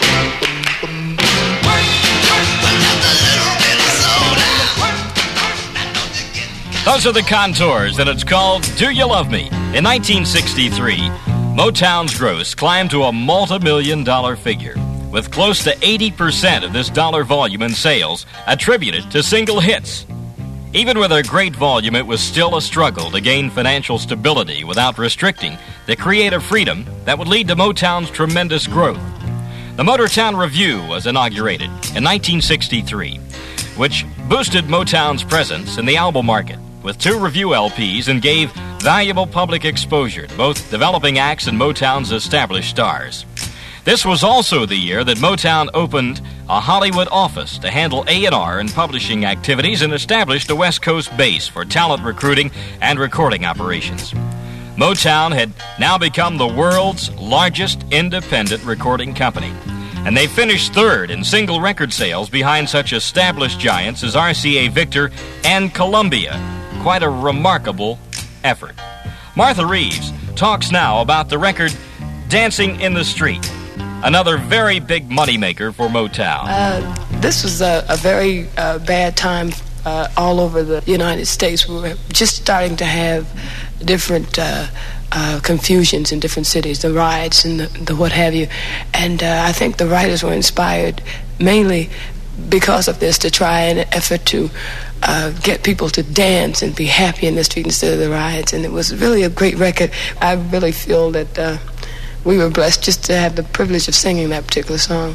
work. Just a little bit of soul now. Work, work. Now don't you get Those are the Contours, and it's called Do You Love Me? In 1963, Motown's gross climbed to a multi-million-dollar figure, with close to 80% of this dollar volume in sales attributed to single hits. Even with a great volume, it was still a struggle to gain financial stability without restricting the creative freedom that would lead to Motown's tremendous growth. The Motortown Review was inaugurated in 1963, which boosted Motown's presence in the album market with 2 review LPs and gave valuable public exposure to both developing acts and Motown's established stars. This was also the year that Motown opened a Hollywood office to handle A&R and publishing activities and established a West Coast base for talent recruiting and recording operations. Motown had now become the world's largest independent recording company, and they finished third in single record sales behind such established giants as RCA Victor and Columbia. Quite a remarkable effort. Martha Reeves talks now about the record Dancing in the Street, another very big moneymaker for Motown. This was a very bad time all over the United States. We were just starting to have different confusions in different cities, the riots and the what have you. And I think the writers were inspired mainly because of this, to try an effort to get people to dance and be happy in the street instead of the riots. And it was really a great record. I really feel that we were blessed just to have the privilege of singing that particular song.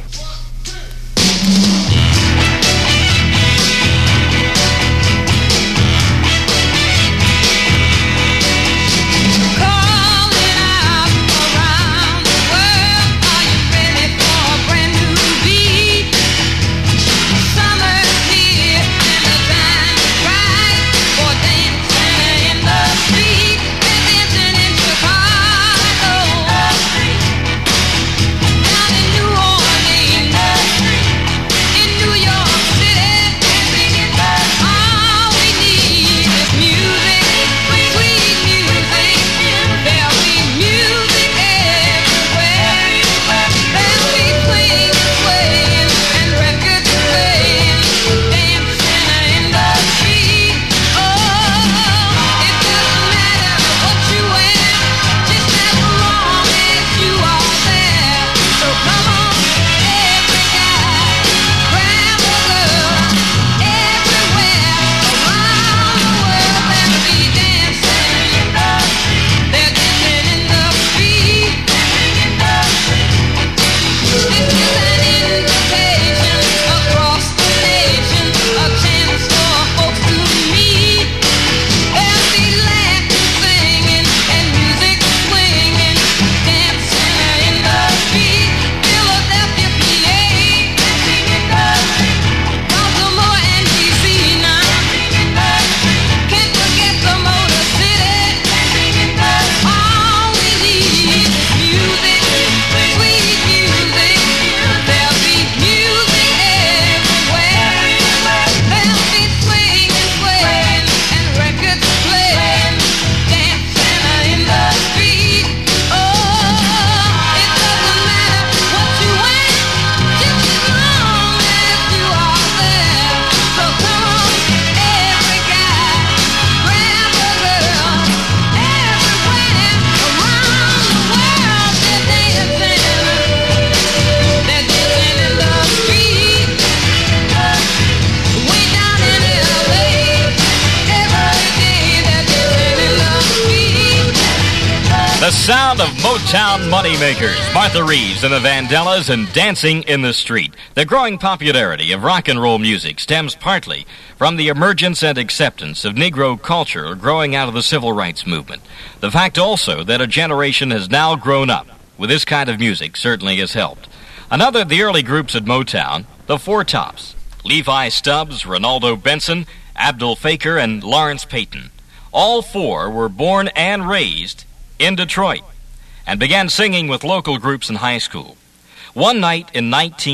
The sound of Motown moneymakers, Martha Reeves and the Vandellas, and Dancing in the Street. The growing popularity of rock and roll music stems partly from the emergence and acceptance of Negro culture growing out of the civil rights movement. The fact also that a generation has now grown up with this kind of music certainly has helped. Another of the early groups at Motown, the Four Tops. Levi Stubbs, Ronaldo Benson, Abdul Faker, and Lawrence Payton. All four were born and raised in Detroit and began singing with local groups in high school. One night in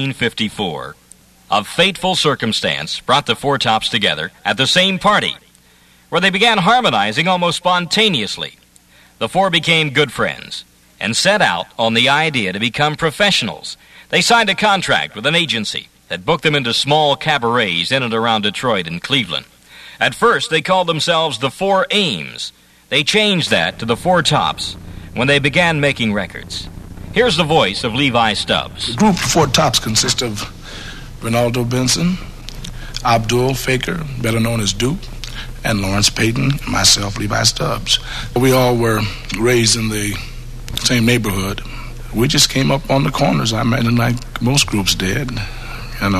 1954, a fateful circumstance brought the Four Tops together at the same party, where they began harmonizing almost spontaneously. The four became good friends and set out on the idea to become professionals. They signed a contract with an agency that booked them into small cabarets in and around Detroit and Cleveland. At first, they called themselves the Four Ames. They changed that to the Four Tops when they began making records. Here's the voice of Levi Stubbs. The group Four Tops consists of Ronaldo Benson, Abdul Faker, better known as Duke, and Lawrence Payton, myself, Levi Stubbs. We all were raised in the same neighborhood. We just came up on the corners, I imagine, like most groups did. And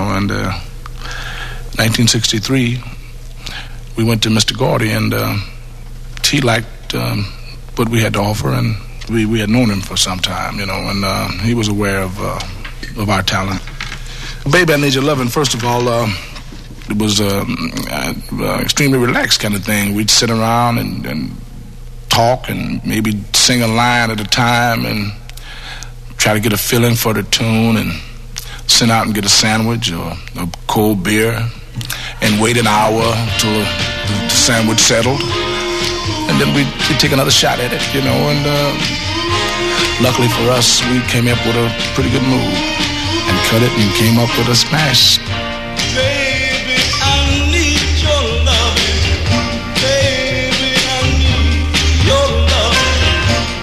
1963, we went to Mr. Gordy, and he liked what we had to offer, and we had known him for some time, and he was aware of our talent. Baby, I Need Your Lovin', first of all, it was extremely relaxed kind of thing. We'd sit around and talk and maybe sing a line at a time and try to get a feeling for the tune and send out and get a sandwich or a cold beer and wait an hour till the sandwich settled. And then we'd take another shot at it, and luckily for us, we came up with a pretty good move and cut it and came up with a smash. Baby, I need your loving. Baby, I need your loving.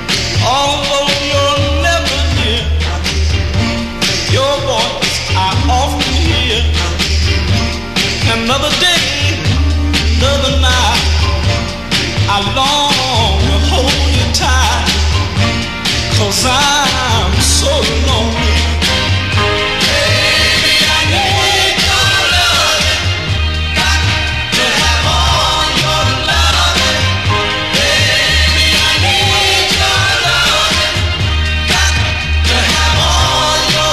'cause I'm so lonely. Baby, I need your loving. Got to have all your loving. Baby, I need your loving. Got to have all your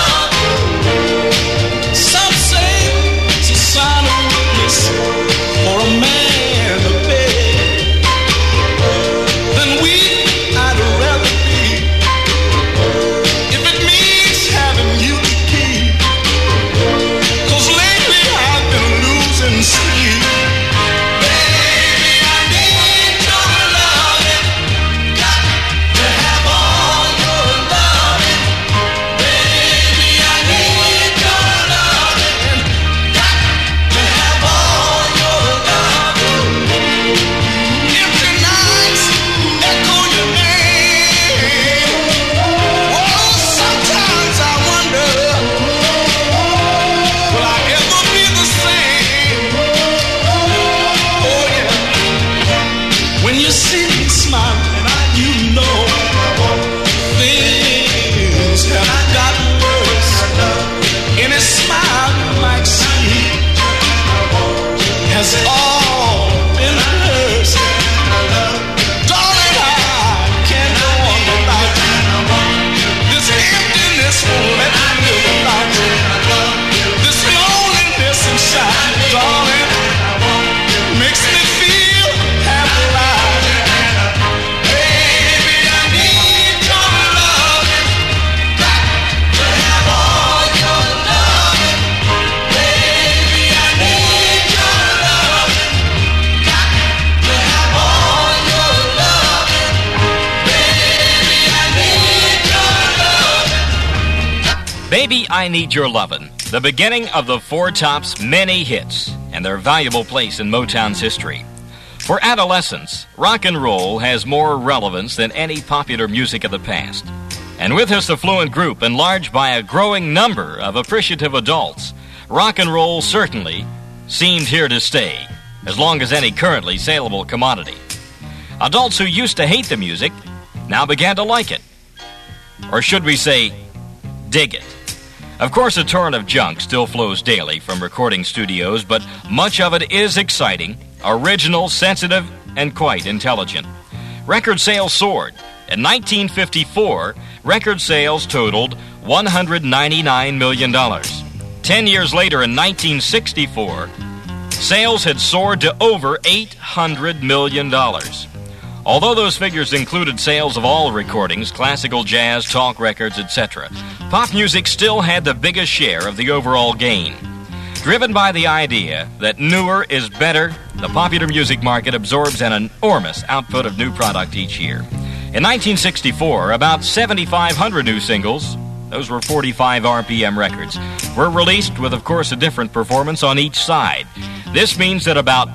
loving. Some say it's a sign of weakness for a man to beg. Then weak I'd rather be, if it means having you to keep. 'Cause lately I've been losing sleep. Baby, I need your loving. Got to have all your loving. Baby, I need your loving. Got to have all your loving. Empty nights echo your name. Oh, sometimes I wonder, will I ever be the same? Oh yeah. When you see me smiling, you know things have gotten worse. Any smile you might see has all been hers. Darling, I can't go on without you. This emptiness won't let me live without you. This loneliness inside, darling, makes me feel half alive. Baby, I need your loving. Got to have all your loving. Baby, I need your loving. Got to have all your loving. Baby, I need your loving. Baby, I Need Your Lovin', the beginning of the Four Tops' many hits and their valuable place in Motown's history. For adolescents, rock and roll has more relevance than any popular music of the past. And with this affluent group enlarged by a growing number of appreciative adults, rock and roll certainly seemed here to stay, as long as any currently saleable commodity. Adults who used to hate the music now began to like it. Or should we say, dig it. Of course, a torrent of junk still flows daily from recording studios, but much of it is exciting, original, sensitive, and quite intelligent. Record sales soared. In 1954, record sales totaled $199 million. 10 years later, in 1964, sales had soared to over $800 million. Although those figures included sales of all recordings, classical, jazz, talk records, etc., pop music still had the biggest share of the overall gain. Driven by the idea that newer is better, the popular music market absorbs an enormous output of new product each year. In 1964, about 7,500 new singles, those were 45 RPM records, were released with, of course, a different performance on each side. This means that about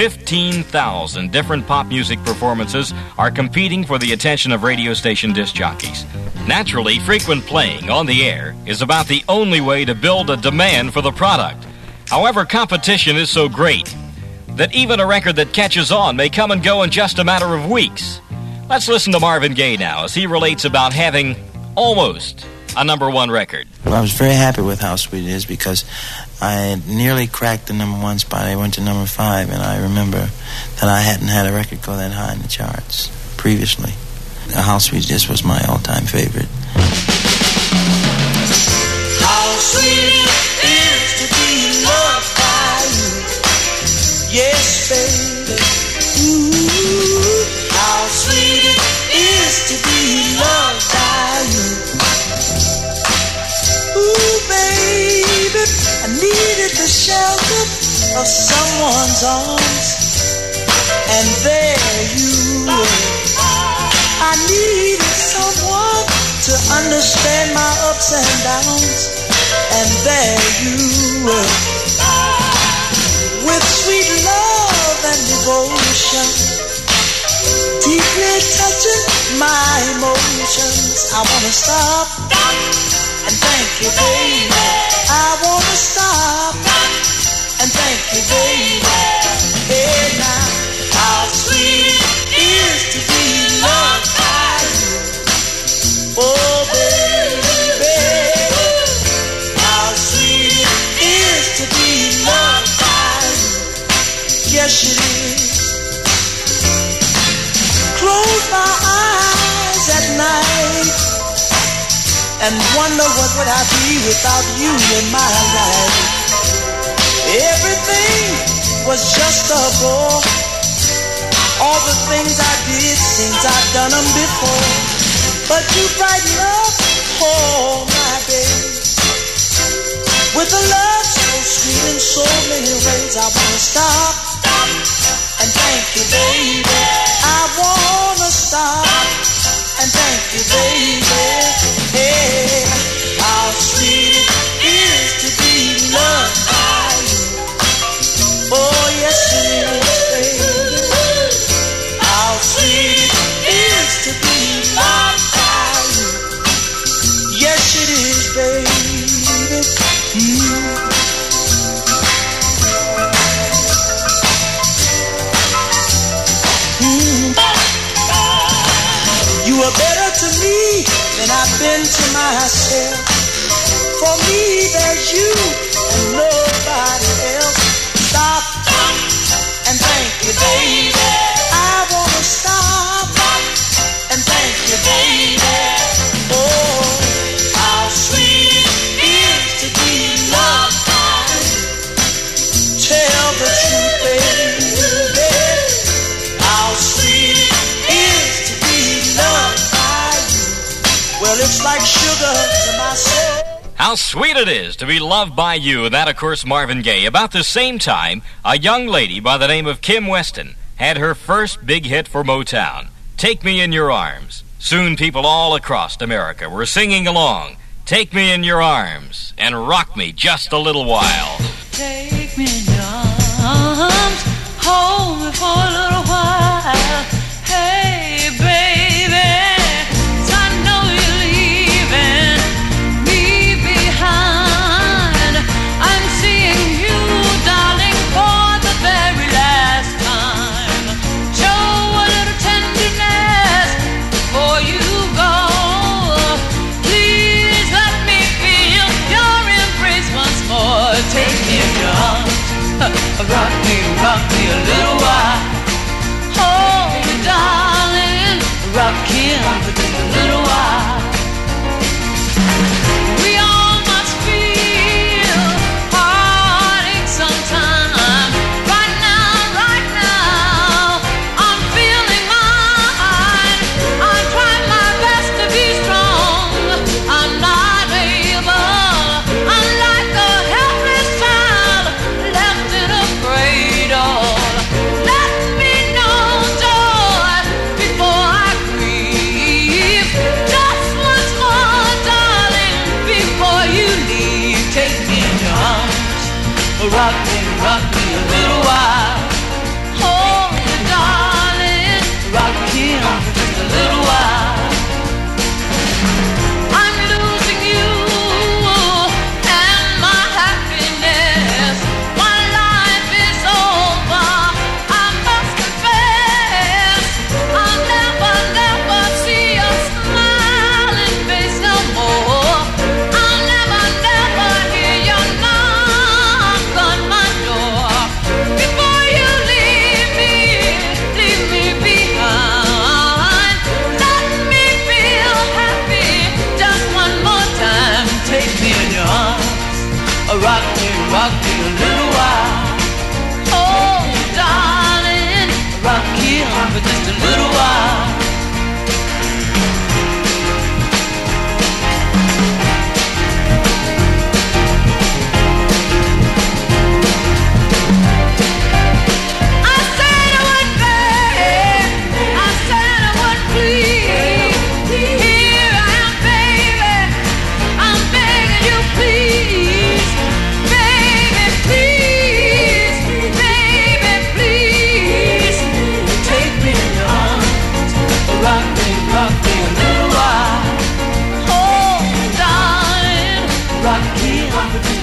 15,000 different pop music performances are competing for the attention of radio station disc jockeys. Naturally, frequent playing on the air is about the only way to build a demand for the product. However, competition is so great that even a record that catches on may come and go in just a matter of weeks. Let's listen to Marvin Gaye now as he relates about having almost a number one record. Well, I was very happy with How Sweet It Is because I had nearly cracked the number one spot. I went to number 5, and I remember that I hadn't had a record go that high in the charts previously. How Sweet It Is was my all-time favorite. How sweet it is to be loved by you. Yes, baby. Ooh, how sweet it is to be loved by you. Ooh, baby, I needed the shelter of someone's arms, and there you were. I needed someone to understand my ups and downs, and there you were. With sweet love and devotion, deeply touching my emotions. I wanna stop and thank you, baby. I wanna stop and thank you, baby. Hey now, how sweet it is to be loved by you. it is. Close my eyes at night and wonder what would I be without you in my life. Everything was just a bore. All the things I did seems I've done them before. But you brighten up, oh my baby, with a love so sweet in so many ways. I wanna stop and thank you, baby. I wanna stop and thank you, baby. Hey, how sweet it is to be loved by you. Oh yes it is, baby. How sweet it is to be loved by you. Yes it is, baby. You are better to me than I've been to myself. For me, there's you and nobody else. Stop and thank you, baby. I wanna stop and thank you, baby. Oh, how sweet it is to be loved by you. Tell the truth, baby. How sweet it is to be loved by you. Well, it's like sugar to my soul. How sweet it is to be loved by you. That, of course, Marvin Gaye. About the same time, a young lady by the name of Kim Weston had her first big hit for Motown, Take Me in Your Arms. Soon people all across America were singing along, Take Me in Your Arms and rock me just a little while. Take me in your arms, hold me for a little while. Hey, baby, 'cause I know you're leaving me behind. I'm seeing you, darling, for the very last time. Show a little tenderness before you go. Please let me feel your embrace once more. Take me in your arms. Rock me a little while. Hold me, darling, rock him for just a little while. We all must feel heartache sometime. Right now, I'm feeling mine. I'm trying my best to be strong. I'm not able. I'm like a helpless child left in a cradle. Let me know, joy, before I grieve. Just once more, darling, before you leave. Take me in your arms, rock me a little while. Hold me, darling, rock him for just a little while. I'm losing you and my happiness. My life is over, I must confess. I'll never see your smiling face no more. I'll never hear your knock on my door. Before you leave me behind. Let me feel happy just one more time. Take me in your arms, rock me a little while. Oh, darling, rock him for just a little while. I said I would beg, I said I would plead. Here I am, baby, I'm begging you, please. Baby, please, baby, please. Take me in your arms, rock me a little while. Oh, darling, rock me for just